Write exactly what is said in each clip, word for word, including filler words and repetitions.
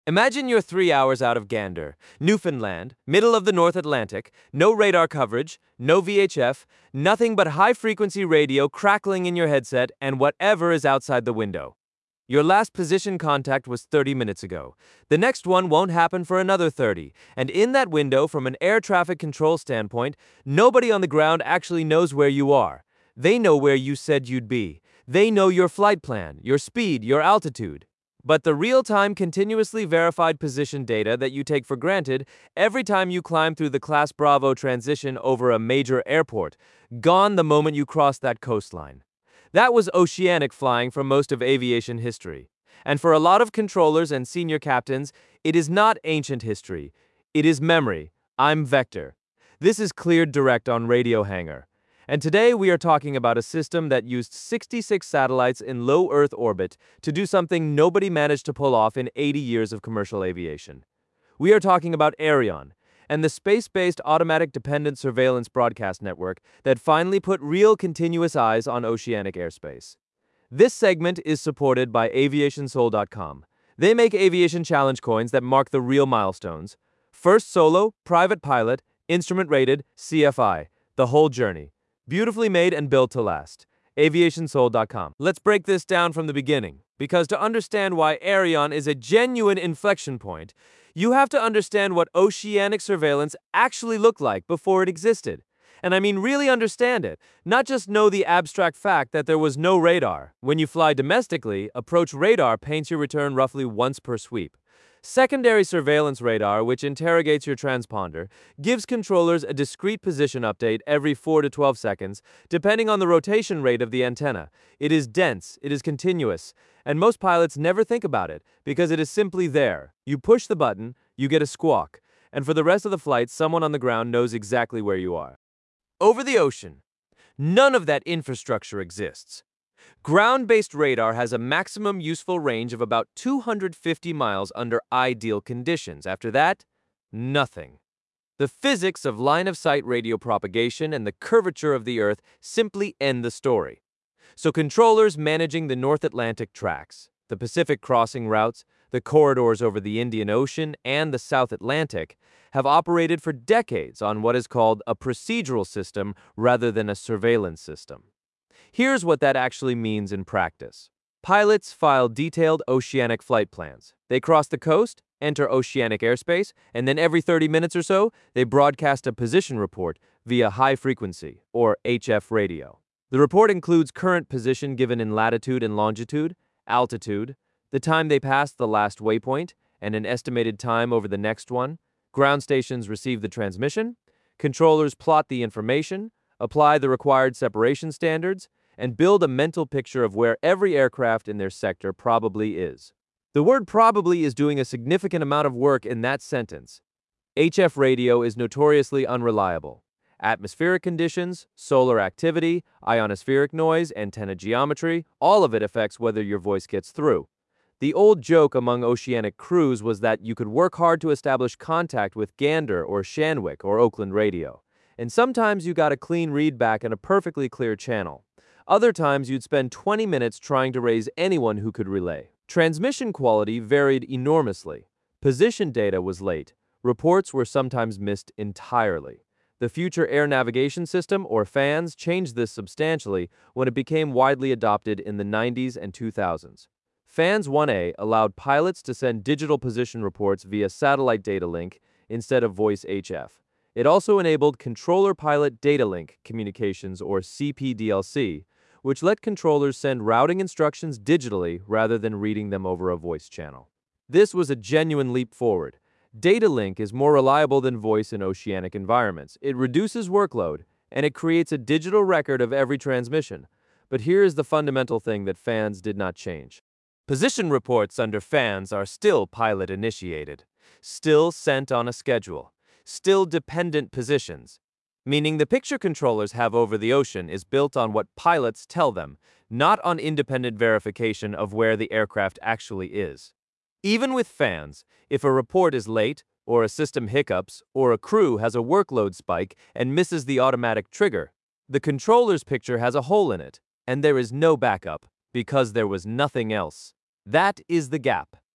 Imagine you're three hours out of Gander, Newfoundland, middle of the North Atlantic, no radar coverage, no V H F, nothing but high-frequency radio crackling in your headset and whatever is outside the window. Your last position contact was thirty minutes ago. The next one won't happen for another thirty, and in that window, from an air traffic control standpoint, nobody on the ground actually knows where you are. They know where you said you'd be. They know your flight plan, your speed, your altitude. But the real-time, continuously verified position data that you take for granted every time you climb through the Class Bravo transition over a major airport, gone the moment you cross that coastline. That was oceanic flying for most of aviation history. And for a lot of controllers and senior captains, it is not ancient history. It is memory. I'm Vector. This is Cleared Direct on Radio Hangar. And today we are talking about a system that used sixty-six satellites in low Earth orbit to do something nobody managed to pull off in eighty years of commercial aviation. We are talking about Aireon, and the space-based automatic dependent surveillance broadcast network that finally put real continuous eyes on oceanic airspace. This segment is supported by aviation soul dot com. They make aviation challenge coins that mark the real milestones. First solo, private pilot, instrument rated, C F I. The whole journey. Beautifully made and built to last. aviation soul dot com. Let's break this down from the beginning, because to understand why Aireon is a genuine inflection point, you have to understand what oceanic surveillance actually looked like before it existed. And I mean really understand it, not just know the abstract fact that there was no radar. When you fly domestically, approach radar paints your return roughly once per sweep. Secondary surveillance radar, which interrogates your transponder, gives controllers a discrete position update every four to twelve seconds, depending on the rotation rate of the antenna. It is dense, it is continuous, and most pilots never think about it because it is simply there. You push the button, you get a squawk, and for the rest of the flight, someone on the ground knows exactly where you are. Over the ocean, none of that infrastructure exists. Ground-based radar has a maximum useful range of about two hundred fifty miles under ideal conditions. After that, nothing. The physics of line-of-sight radio propagation and the curvature of the Earth simply end the story. So controllers managing the North Atlantic tracks, the Pacific crossing routes, the corridors over the Indian Ocean, and the South Atlantic have operated for decades on what is called a procedural system rather than a surveillance system. Here's what that actually means in practice. Pilots file detailed oceanic flight plans. They cross the coast, enter oceanic airspace, and then every thirty minutes or so, they broadcast a position report via high frequency, or H F radio. The report includes current position given in latitude and longitude, altitude, the time they passed the last waypoint, and an estimated time over the next one. Ground stations receive the transmission. Controllers plot the information, apply the required separation standards, and build a mental picture of where every aircraft in their sector probably is. The word probably is doing a significant amount of work in that sentence. H F radio is notoriously unreliable. Atmospheric conditions, solar activity, ionospheric noise, antenna geometry, all of it affects whether your voice gets through. The old joke among oceanic crews was that you could work hard to establish contact with Gander or Shanwick or Oakland radio. And sometimes you got a clean read back and a perfectly clear channel. Other times you'd spend twenty minutes trying to raise anyone who could relay. Transmission quality varied enormously. Position data was late. Reports were sometimes missed entirely. The Future Air Navigation System, or FANS, changed this substantially when it became widely adopted in the nineties and two thousands. FANS one A allowed pilots to send digital position reports via satellite data link instead of voice H F. It also enabled controller-pilot data link communications, or C P D L C, which let controllers send routing instructions digitally rather than reading them over a voice channel. This was a genuine leap forward. Data link is more reliable than voice in oceanic environments. It reduces workload, and it creates a digital record of every transmission. But here is the fundamental thing that FANS did not change. Position reports under FANS are still pilot-initiated, still sent on a schedule, still dependent positions, meaning the picture controllers have over the ocean is built on what pilots tell them, not on independent verification of where the aircraft actually is. Even with FANS, if a report is late, or a system hiccups, or a crew has a workload spike and misses the automatic trigger, the controller's picture has a hole in it, and there is no backup, because there was nothing else. That is the gap.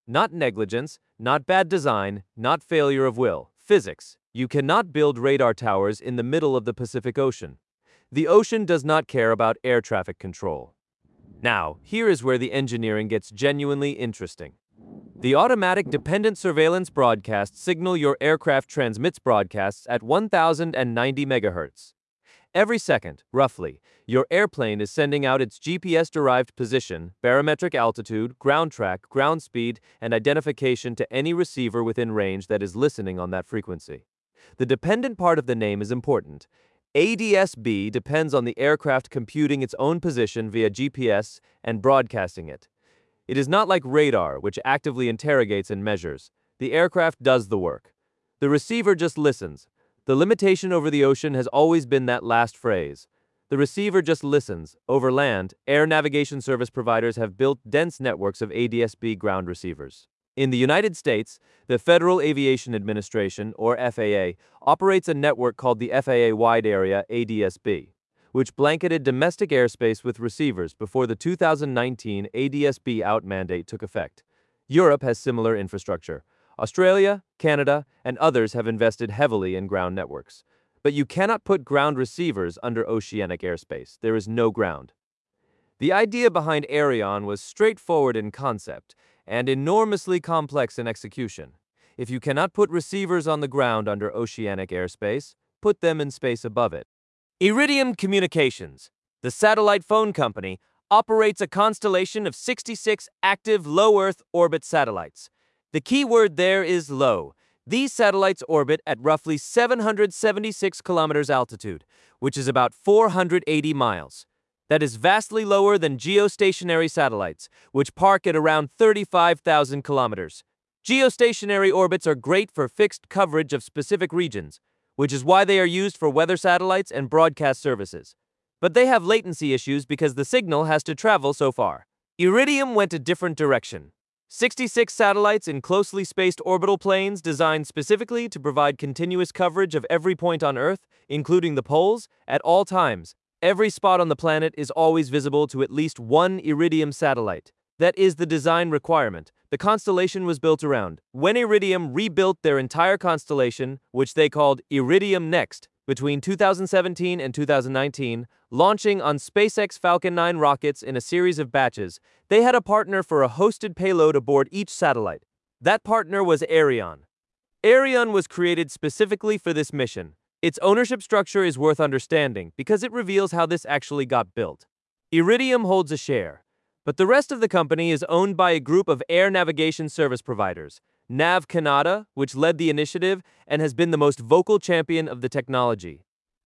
Not negligence, not bad design, not failure of will. Physics. You cannot build radar towers in the middle of the Pacific Ocean. The ocean does not care about air traffic control. Now, here is where the engineering gets genuinely interesting. The automatic dependent surveillance broadcast signal your aircraft transmits broadcasts at one thousand ninety megahertz. Every second, roughly, your airplane is sending out its G P S-derived position, barometric altitude, ground track, ground speed, and identification to any receiver within range that is listening on that frequency. The dependent part of the name is important. A D S B depends on the aircraft computing its own position via G P S and broadcasting it. It is not like radar, which actively interrogates and measures. The aircraft does the work. The receiver just listens. The limitation over the ocean has always been that last phrase. The receiver just listens. Over land, air navigation service providers have built dense networks of A D S B ground receivers. In the United States, the Federal Aviation Administration, or F A A, operates a network called the F A A Wide Area A D S B, which blanketed domestic airspace with receivers before the two thousand nineteen A D S B out mandate took effect. Europe has similar infrastructure. Australia, Canada, and others have invested heavily in ground networks. But you cannot put ground receivers under oceanic airspace. There is no ground. The idea behind Aireon was straightforward in concept and enormously complex in execution. If you cannot put receivers on the ground under oceanic airspace, put them in space above it. Iridium Communications, the satellite phone company, operates a constellation of sixty-six active low Earth orbit satellites. The key word there is low. These satellites orbit at roughly seven hundred seventy-six kilometers altitude, which is about four hundred eighty miles. That is vastly lower than geostationary satellites, which park at around thirty-five thousand kilometers. Geostationary orbits are great for fixed coverage of specific regions, which is why they are used for weather satellites and broadcast services. But they have latency issues because the signal has to travel so far. Iridium went a different direction. sixty-six satellites in closely spaced orbital planes designed specifically to provide continuous coverage of every point on Earth, including the poles, at all times. Every spot on the planet is always visible to at least one Iridium satellite. That is the design requirement. The constellation was built around. When Iridium rebuilt their entire constellation, which they called Iridium Next, between two thousand seventeen and two thousand nineteen, launching on SpaceX Falcon nine rockets in a series of batches, they had a partner for a hosted payload aboard each satellite. That partner was Aireon. Aireon was created specifically for this mission. Its ownership structure is worth understanding because it reveals how this actually got built. Iridium holds a share, but the rest of the company is owned by a group of air navigation service providers. Nav Canada, which led the initiative and has been the most vocal champion of the technology.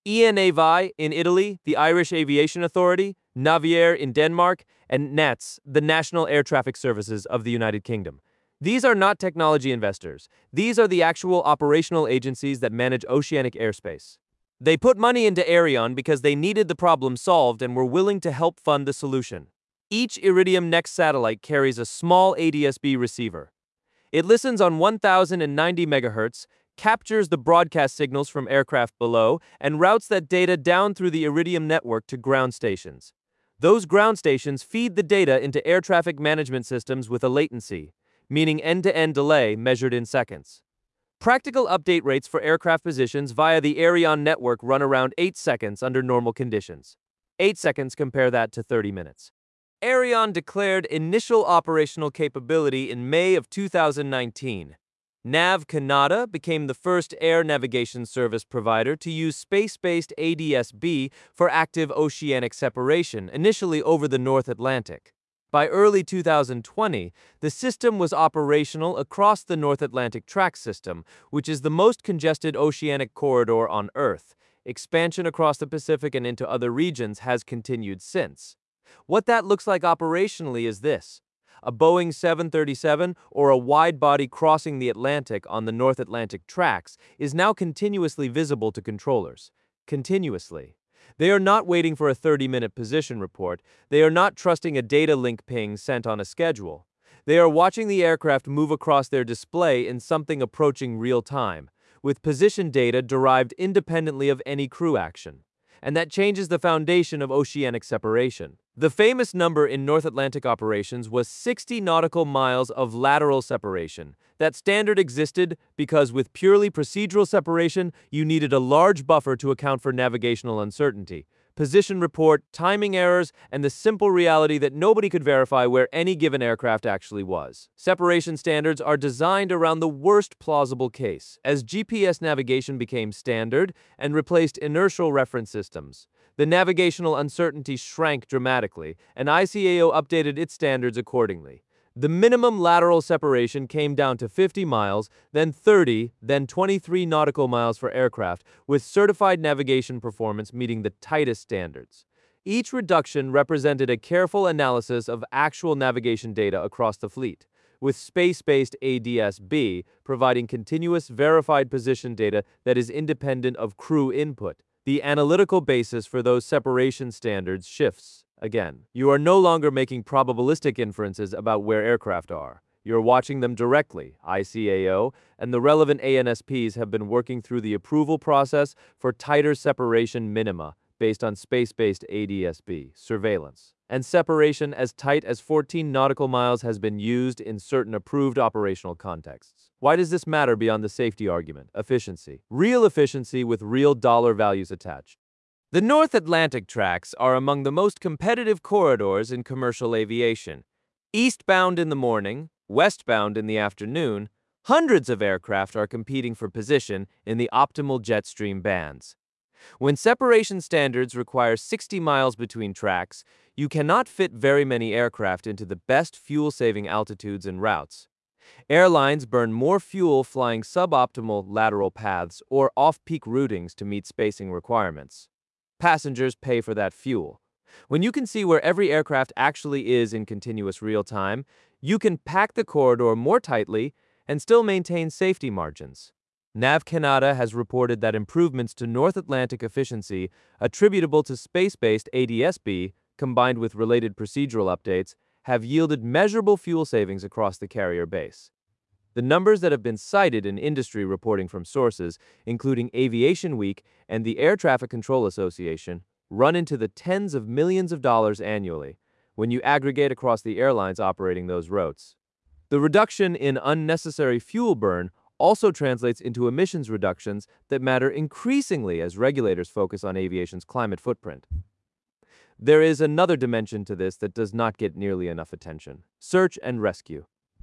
ENAVI in Italy, the Irish Aviation Authority, Naviair in Denmark, and NATS, the National Air Traffic Services of the United Kingdom. These are not technology investors. These are the actual operational agencies that manage oceanic airspace. They put money into Aireon because they needed the problem solved and were willing to help fund the solution. Each Iridium Next satellite carries a small A D S B receiver. It listens on one thousand ninety megahertz, captures the broadcast signals from aircraft below, and routes that data down through the Iridium network to ground stations. Those ground stations feed the data into air traffic management systems with a latency, meaning end-to-end delay measured in seconds. Practical update rates for aircraft positions via the Aireon network run around eight seconds under normal conditions. eight seconds, compare that to thirty minutes. Aireon declared initial operational capability in May of two thousand nineteen. Nav Canada became the first air navigation service provider to use space-based A D S B for active oceanic separation, initially over the North Atlantic. By early two thousand twenty, the system was operational across the North Atlantic Track System, which is the most congested oceanic corridor on Earth. Expansion across the Pacific and into other regions has continued since. What that looks like operationally is this. A Boeing seven thirty-seven or a wide-body crossing the Atlantic on the North Atlantic tracks is now continuously visible to controllers. Continuously. They are not waiting for a thirty-minute position report. They are not trusting a data link ping sent on a schedule. They are watching the aircraft move across their display in something approaching real time, with position data derived independently of any crew action. And that changes the foundation of oceanic separation. The famous number in North Atlantic operations was sixty nautical miles of lateral separation. That standard existed because with purely procedural separation, you needed a large buffer to account for navigational uncertainty, position report, timing errors, and the simple reality that nobody could verify where any given aircraft actually was. Separation standards are designed around the worst plausible case, as G P S navigation became standard and replaced inertial reference systems. The navigational uncertainty shrank dramatically, and I C A O updated its standards accordingly. The minimum lateral separation came down to fifty miles, then thirty, then twenty-three nautical miles for aircraft, with certified navigation performance meeting the tightest standards. Each reduction represented a careful analysis of actual navigation data across the fleet, with space-based A D S B providing continuous verified position data that is independent of crew input. The analytical basis for those separation standards shifts. Again, you are no longer making probabilistic inferences about where aircraft are. You're watching them directly. I C A O and the relevant A N S Ps have been working through the approval process for tighter separation minima based on space-based A D S B surveillance. And separation as tight as fourteen nautical miles has been used in certain approved operational contexts. Why does this matter beyond the safety argument? Efficiency. Real efficiency with real dollar values attached. The North Atlantic tracks are among the most competitive corridors in commercial aviation. Eastbound in the morning, westbound in the afternoon, hundreds of aircraft are competing for position in the optimal jet stream bands. When separation standards require sixty miles between tracks, you cannot fit very many aircraft into the best fuel-saving altitudes and routes. Airlines burn more fuel flying suboptimal lateral paths or off-peak routings to meet spacing requirements. Passengers pay for that fuel. When you can see where every aircraft actually is in continuous real time, you can pack the corridor more tightly and still maintain safety margins. Nav Canada has reported that improvements to North Atlantic efficiency attributable to space-based A D S B, combined with related procedural updates, have yielded measurable fuel savings across the carrier base. The numbers that have been cited in industry reporting from sources, including Aviation Week and the Air Traffic Control Association, run into the tens of millions of dollars annually when you aggregate across the airlines operating those routes. The reduction in unnecessary fuel burn also translates into emissions reductions that matter increasingly as regulators focus on aviation's climate footprint. There is another dimension to this that does not get nearly enough attention: search and rescue.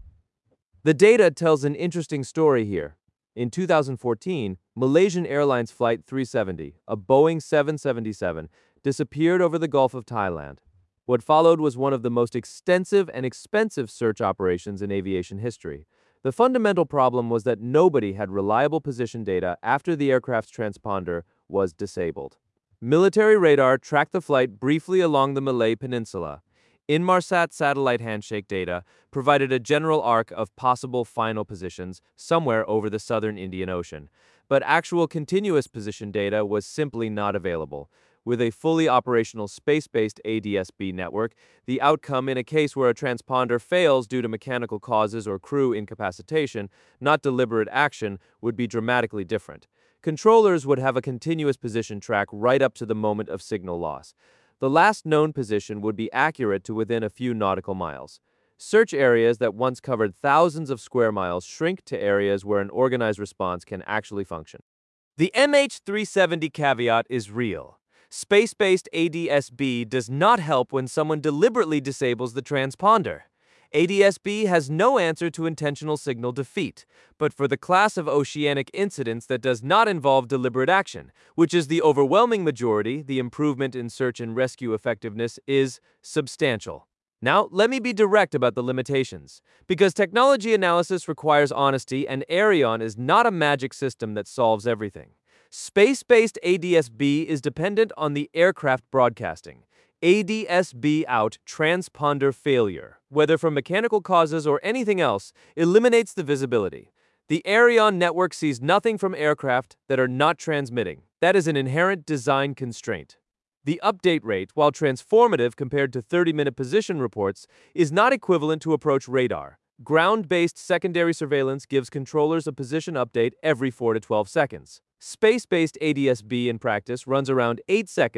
The data tells an interesting story here. In two thousand fourteen, Malaysian Airlines Flight three seventy, a Boeing seven seventy-seven, disappeared over the Gulf of Thailand. What followed was one of the most extensive and expensive search operations in aviation history. The fundamental problem was that nobody had reliable position data after the aircraft's transponder was disabled. Military radar tracked the flight briefly along the Malay Peninsula. Inmarsat satellite handshake data provided a general arc of possible final positions somewhere over the southern Indian Ocean, but actual continuous position data was simply not available. With a fully operational space-based A D S B network, the outcome in a case where a transponder fails due to mechanical causes or crew incapacitation, not deliberate action, would be dramatically different. Controllers would have a continuous position track right up to the moment of signal loss. The last known position would be accurate to within a few nautical miles. Search areas that once covered thousands of square miles shrink to areas where an organized response can actually function. The M H three seventy caveat is real. Space-based A D S B does not help when someone deliberately disables the transponder. A D S B has no answer to intentional signal defeat, but for the class of oceanic incidents that does not involve deliberate action, which is the overwhelming majority, the improvement in search and rescue effectiveness is substantial. Now, let me be direct about the limitations. Because technology analysis requires honesty and Aireon is not a magic system that solves everything. Space-based A D S B is dependent on the aircraft broadcasting. A D S B out transponder failure, whether from mechanical causes or anything else, eliminates the visibility. The Aireon network sees nothing from aircraft that are not transmitting. That is an inherent design constraint. The update rate, while transformative compared to thirty-minute position reports, is not equivalent to approach radar. Ground-based secondary surveillance gives controllers a position update every four to twelve seconds. Space-based A D S B in practice runs around eight seconds,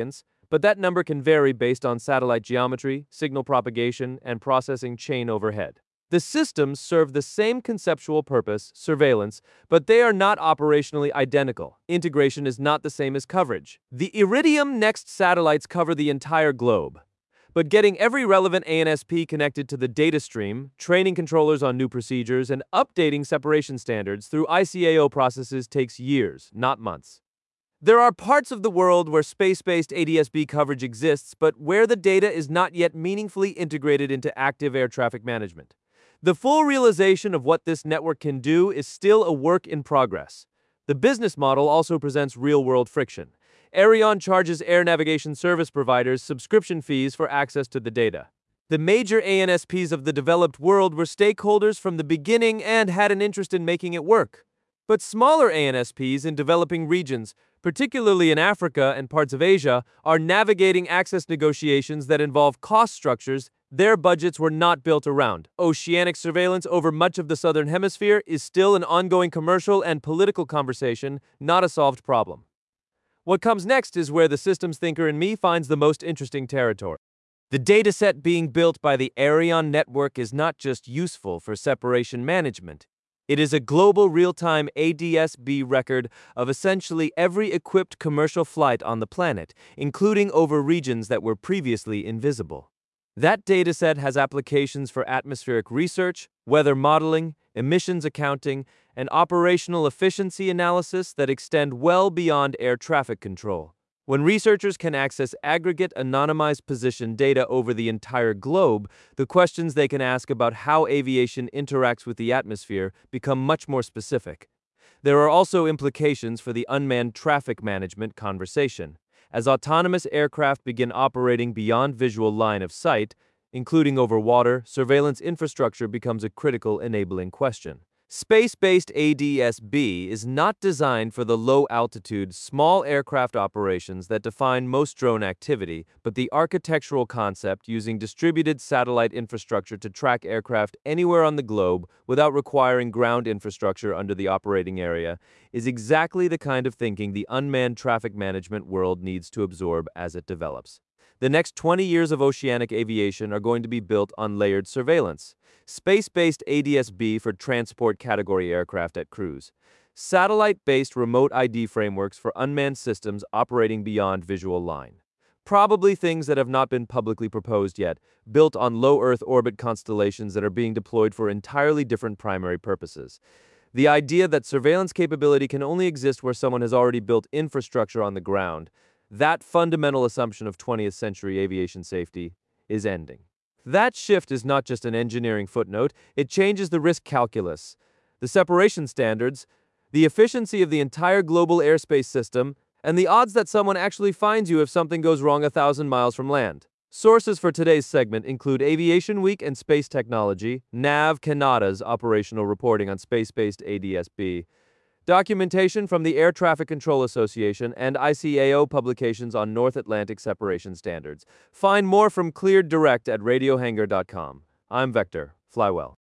but that number can vary based on satellite geometry, signal propagation, and processing chain overhead. The systems serve the same conceptual purpose, surveillance, but they are not operationally identical. Integration is not the same as coverage. The Iridium NEXT satellites cover the entire globe, but getting every relevant A N S P connected to the data stream, training controllers on new procedures, and updating separation standards through I C A O processes takes years, not months. There are parts of the world where space-based A D S B coverage exists, but where the data is not yet meaningfully integrated into active air traffic management. The full realization of what this network can do is still a work in progress. The business model also presents real-world friction. Aireon charges air navigation service providers subscription fees for access to the data. The major A N S Ps of the developed world were stakeholders from the beginning and had an interest in making it work. But smaller A N S Ps in developing regions, particularly in Africa and parts of Asia, are navigating access negotiations that involve cost structures their budgets were not built around. Oceanic surveillance over much of the southern hemisphere is still an ongoing commercial and political conversation, not a solved problem. What comes next is where the systems thinker in me finds the most interesting territory. The dataset being built by the Aireon network is not just useful for separation management. It is a global real-time A D S B record of essentially every equipped commercial flight on the planet, including over regions that were previously invisible. That dataset has applications for atmospheric research, weather modeling, emissions accounting, and operational efficiency analysis that extend well beyond air traffic control. When researchers can access aggregate anonymized position data over the entire globe, the questions they can ask about how aviation interacts with the atmosphere become much more specific. There are also implications for the unmanned traffic management conversation. As autonomous aircraft begin operating beyond visual line of sight, including over water, surveillance infrastructure becomes a critical enabling question. Space-based A D S B is not designed for the low-altitude, small aircraft operations that define most drone activity, but the architectural concept using distributed satellite infrastructure to track aircraft anywhere on the globe without requiring ground infrastructure under the operating area is exactly the kind of thinking the unmanned traffic management world needs to absorb as it develops. The next twenty years of oceanic aviation are going to be built on layered surveillance. Space-based A D S B for transport category aircraft at cruise. Satellite-based remote I D frameworks for unmanned systems operating beyond visual line. Probably things that have not been publicly proposed yet, built on low Earth orbit constellations that are being deployed for entirely different primary purposes. The idea that surveillance capability can only exist where someone has already built infrastructure on the ground, that fundamental assumption of twentieth century aviation safety, is ending. That shift is not just an engineering footnote, it changes the risk calculus, the separation standards, the efficiency of the entire global airspace system, and the odds that someone actually finds you if something goes wrong a thousand miles from land. Sources for today's segment include Aviation Week and Space Technology, Nav Canada's operational reporting on space-based A D S B, documentation from the Air Traffic Control Association, and I C A O publications on North Atlantic separation standards. Find more from Cleared Direct at radio hangar dot com. I'm Vector. Fly well.